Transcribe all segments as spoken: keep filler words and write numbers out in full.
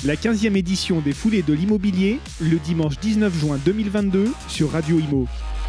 La quinzième édition des Foulées de l'immobilier, le dimanche dix-neuf juin deux mille vingt-deux sur Radio Imo.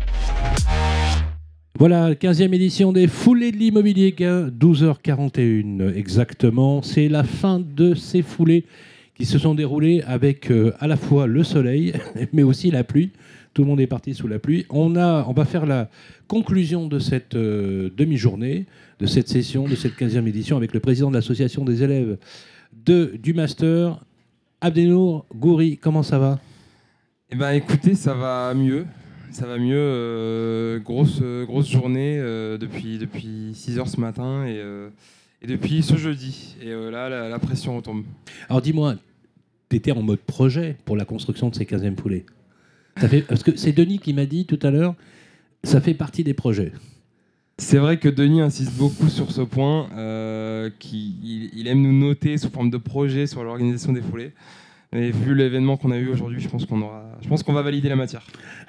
Voilà, quinzième édition des Foulées de l'immobilier, douze heures quarante et une exactement. C'est la fin de ces foulées qui se sont déroulées avec euh, à la fois le soleil, mais aussi la pluie. Tout le monde est parti sous la pluie. On, a, on va faire la conclusion de cette euh, demi-journée, de cette session, de cette quinzième édition avec le président de l'association des élèves de, du Master, Abdenour Goury. Comment ça va ? Eh ben, écoutez, ça va mieux. Ça va mieux. Euh, grosse, grosse journée euh, depuis, depuis six heures ce matin et, euh, et depuis ce jeudi. Et euh, là, la, la pression retombe. Alors dis-moi, tu étais en mode projet pour la construction de ces quinzièmes foulées. Ça fait, parce que c'est Denis qui m'a dit tout à l'heure, ça fait partie des projets. C'est vrai que Denis insiste beaucoup sur ce point, euh, qu'il, il, il aime nous noter sous forme de projet sur l'organisation des foulées. Et vu l'événement qu'on a eu aujourd'hui, je pense qu'on aura, je pense qu'on va valider la matière.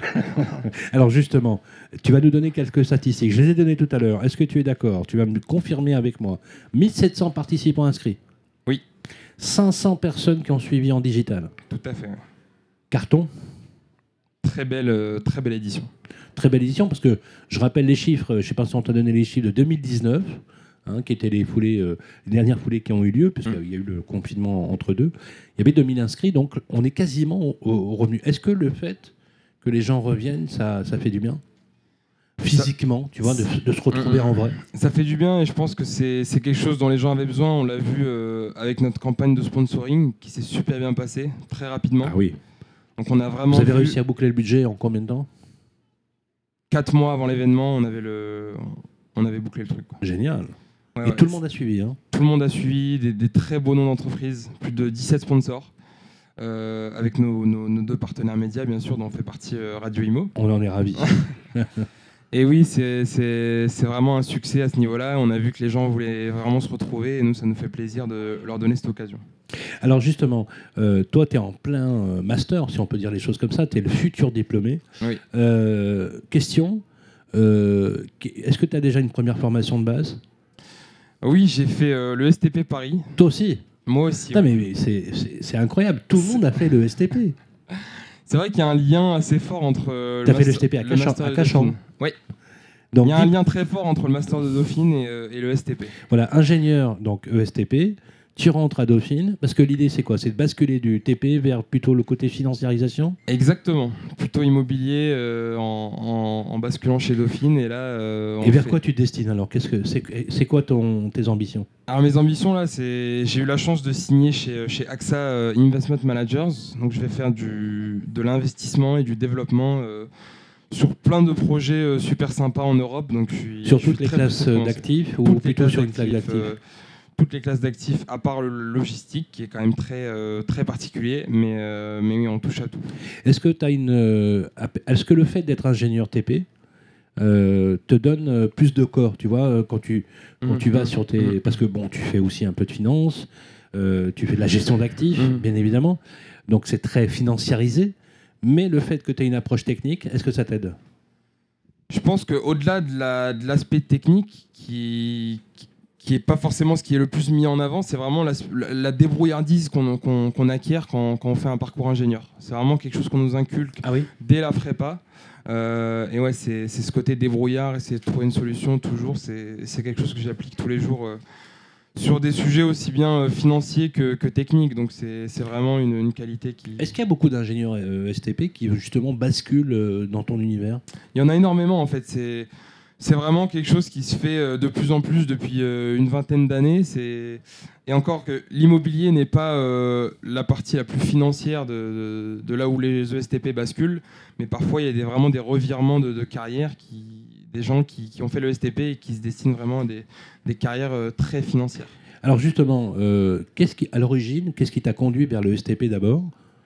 Alors justement, tu vas nous donner quelques statistiques. Je les ai données tout à l'heure. Est-ce que tu es d'accord ? Tu vas me confirmer avec moi. mille sept cents participants inscrits. Oui. cinq cents personnes qui ont suivi en digital. Tout à fait. Carton ? Très belle, euh, très belle édition. Très belle édition, parce que je rappelle les chiffres, je ne sais pas si on t'a donné les chiffres de deux mille dix-neuf, hein, qui étaient les, foulées, euh, les dernières foulées qui ont eu lieu, puisqu'il mmh. y a eu le confinement entre deux. Il y avait deux mille inscrits, donc on est quasiment au, au revenu. Est-ce que le fait que les gens reviennent, ça, ça fait du bien ? Physiquement, ça, tu vois, de, de se retrouver mmh. en vrai. Ça fait du bien et je pense que c'est, c'est quelque chose dont les gens avaient besoin. On l'a vu euh, avec notre campagne de sponsoring qui s'est super bien passée, très rapidement. Ah oui. Donc on a vraiment Vous avez vu... réussi à boucler le budget en combien de temps ? Quatre mois avant l'événement, on avait, le... on avait bouclé le truc. Quoi. Génial. Ouais, et ouais, tout le monde a suivi. Hein. Tout le monde a suivi, des, des très beaux noms d'entreprises, plus de dix-sept sponsors, euh, avec nos, nos, nos deux partenaires médias, bien sûr, dont on fait partie euh, Radio Imo. On en est ravis. Et oui, c'est, c'est, c'est vraiment un succès à ce niveau-là. On a vu que les gens voulaient vraiment se retrouver et nous, ça nous fait plaisir de leur donner cette occasion. Alors justement, euh, toi, tu es en plein euh, master, si on peut dire les choses comme ça. Tu es le futur diplômé. Oui. Euh, question, euh, est-ce que tu as déjà une première formation de base ? Oui, j'ai fait euh, le S T P Paris. Toi aussi ? Moi aussi. Putain, oui. mais c'est, c'est, c'est incroyable. Tout le monde a fait le S T P. C'est vrai qu'il y a un lien assez fort entre euh, le, master, fait le S T P à le Cachan, master à Cachan. Oui. Donc, il y a un lien très fort entre le master de Dauphine et, euh, et le S T P. Voilà, ingénieur, donc E S T P, tu rentres à Dauphine, parce que l'idée c'est quoi ? C'est de basculer du T P vers plutôt le côté financiarisation ? Exactement, plutôt immobilier euh, en, en, en basculant chez Dauphine. Et, là, euh, on et vers fait... quoi tu te destines alors ? Qu'est-ce que, c'est, c'est quoi ton, tes ambitions ? Alors mes ambitions là, c'est j'ai eu la chance de signer chez, chez A X A euh, Investment Managers, donc je vais faire du, de l'investissement et du développement euh, sur plein de projets euh, super sympas en Europe. Donc je suis, sur je suis toutes les classes d'actifs ou toutes plutôt sur une classe d'actifs euh, Toutes les classes d'actifs, à part le logistique qui est quand même très, euh, très particulier, mais, euh, mais oui, on touche à tout. Est-ce que, t'as une, euh, est-ce que le fait d'être ingénieur T P Euh, te donne euh, plus de corps, tu vois, euh, quand tu, quand mmh, tu vas mmh, sur tes... Mmh. Parce que, bon, tu fais aussi un peu de finance, euh, tu fais de la gestion d'actifs, mmh. bien évidemment, donc c'est très financiarisé, mais le fait que tu aies une approche technique, est-ce que ça t'aide ? Je pense qu'au-delà de, la, de l'aspect technique, qui, qui n'est pas forcément ce qui est le plus mis en avant, c'est vraiment la, la débrouillardise qu'on, qu'on, qu'on acquiert quand, quand on fait un parcours ingénieur. C'est vraiment quelque chose qu'on nous inculque ah oui dès la prépa. Euh, et ouais, c'est, c'est ce côté débrouillard, essayer de trouver une solution toujours, c'est, c'est quelque chose que j'applique tous les jours euh, sur des sujets aussi bien euh, financiers que, que techniques, donc c'est, c'est vraiment une, une qualité qui... Est-ce qu'il y a beaucoup d'ingénieurs euh, S T P qui justement basculent euh, dans ton univers ? Il y en a énormément en fait, c'est, c'est vraiment quelque chose qui se fait euh, de plus en plus depuis euh, une vingtaine d'années, c'est... Et encore que l'immobilier n'est pas euh, la partie la plus financière de, de, de là où les E S T P basculent, mais parfois il y a des, vraiment des revirements de, de carrière, qui, des gens qui, qui ont fait le E S T P et qui se destinent vraiment à des, des carrières euh, très financières. Alors justement, euh, qu'est-ce qui, à l'origine, qu'est-ce qui t'a conduit vers le E S T P d'abord ?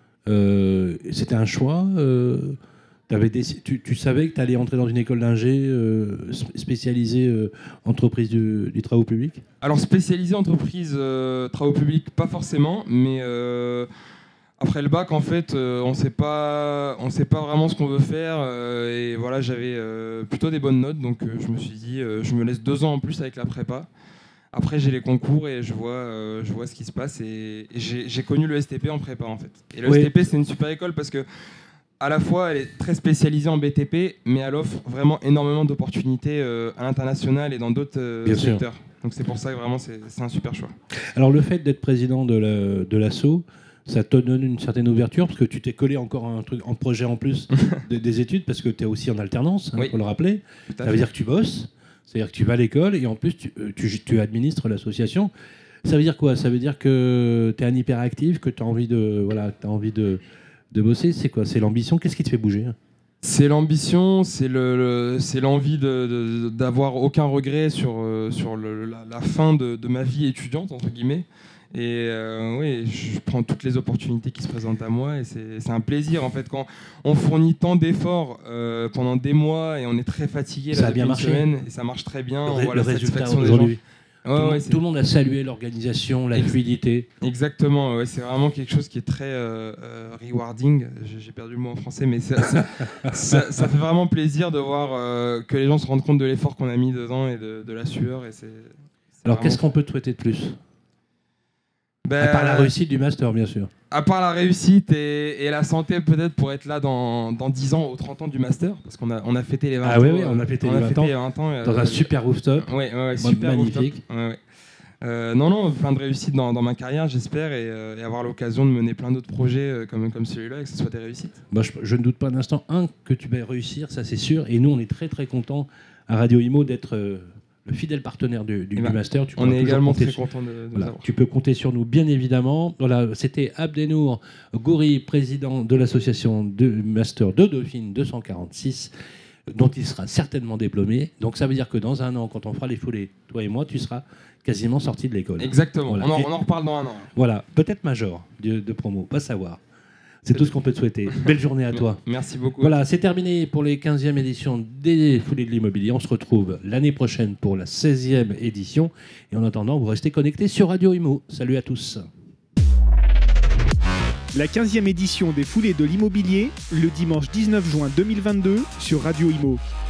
euh, C'était un choix euh, des, tu, tu savais que tu allais entrer dans une école d'ingé euh, spécialisée euh, entreprise du, des travaux publics ? Alors spécialisée entreprise euh, travaux publics, pas forcément, mais euh, après le bac, en fait, euh, on sait pas, on sait pas vraiment ce qu'on veut faire. Euh, et voilà, j'avais euh, plutôt des bonnes notes, donc euh, je me suis dit, euh, je me laisse deux ans en plus avec la prépa. Après, j'ai les concours et je vois, euh, je vois ce qui se passe. Et, et j'ai, j'ai connu le S T P en prépa, en fait. Et le Oui. S T P, c'est une super école parce que, à la fois, elle est très spécialisée en B T P, mais elle offre vraiment énormément d'opportunités euh, à l'international et dans d'autres euh, Bien sûr. secteurs. Donc c'est pour ça que vraiment, c'est, c'est un super choix. Alors le fait d'être président de, la, de l'asso, ça te donne une certaine ouverture parce que tu t'es collé encore un truc en projet en plus des, des études parce que tu es aussi en alternance, il Oui. faut le rappeler. Tout à Ça veut fait. dire que tu bosses, c'est-à-dire que tu vas à l'école et en plus tu, euh, tu, tu administres l'association. Ça veut dire quoi? Ça veut dire que tu es un hyperactif, que tu as envie de, voilà, t'as envie de, de bosser. C'est quoi? C'est l'ambition? Qu'est-ce qui te fait bouger? C'est l'ambition, c'est, le, le- c'est l'envie de, de- d'avoir aucun regret sur, euh, sur le- la, la fin de, de ma vie étudiante, entre guillemets. Et euh, oui, je prends toutes les opportunités qui se présentent à moi et c'est, c'est un plaisir en fait quand on fournit tant d'efforts euh, pendant des mois et on est très fatigué Ça là, a depuis bien une marché. semaine et ça marche très bien. Le, On ré- voit le la résultat satisfaction des gens. aujourd'hui. Ouais, tout, le ouais, monde, c'est- tout le monde a salué l'organisation, la Ex- fluidité. Exactement, ouais, c'est vraiment quelque chose qui est très euh, euh, rewarding. J'ai, j'ai perdu le mot en français, mais ça, ça, ça- ça fait vraiment plaisir de voir euh, que les gens se rendent compte de l'effort qu'on a mis dedans et de, de la sueur. Et c'est, c'est Alors vraiment- qu'est-ce qu'on peut te souhaiter de plus? Ben, À part la réussite du master, bien sûr. À part la réussite et, et la santé, peut-être pour être là dans, dans dix ans, aux trente ans du master, parce qu'on a, on a fêté les vingt Ah ans. oui, oui, on a fêté les vingt ans. les vingt ans euh, Dans un super rooftop. Ouais, ouais, ouais, Bon, super magnifique. rooftop. Ouais, ouais. Euh, non, non, plein de réussites dans, dans ma carrière, j'espère, et, euh, et avoir l'occasion de mener plein d'autres projets euh, comme, comme celui-là et que ce soit des réussites. Moi, je, je ne doute pas un instant, un, que tu vas réussir, ça c'est sûr. Et nous, on est très très contents à Radio Imo d'être euh, le fidèle partenaire du, du, Eh ben, du master. Tu On pourras est toujours également compter très sur- content de, de vous Voilà, avoir. tu peux compter sur nous, bien évidemment. Voilà, c'était Abdenour Goury, président de l'association de Master de Dauphine deux cent quarante-six, dont il sera certainement diplômé. Donc ça veut dire que dans un an, quand on fera les foulées, toi et moi, tu seras quasiment sorti de l'école. Exactement, Voilà. on, en, Et- on en reparle dans un an. Voilà, peut-être major de, de promo, pas savoir. C'est tout ce qu'on peut te souhaiter. Belle journée à toi. Merci beaucoup. Voilà, c'est terminé pour les quinzième édition des Foulées de l'Immobilier. On se retrouve l'année prochaine pour la seizième édition. Et en attendant, vous restez connectés sur Radio Imo. Salut à tous. La quinzième édition des Foulées de l'Immobilier, le dimanche dix-neuf juin deux mille vingt-deux sur Radio Imo.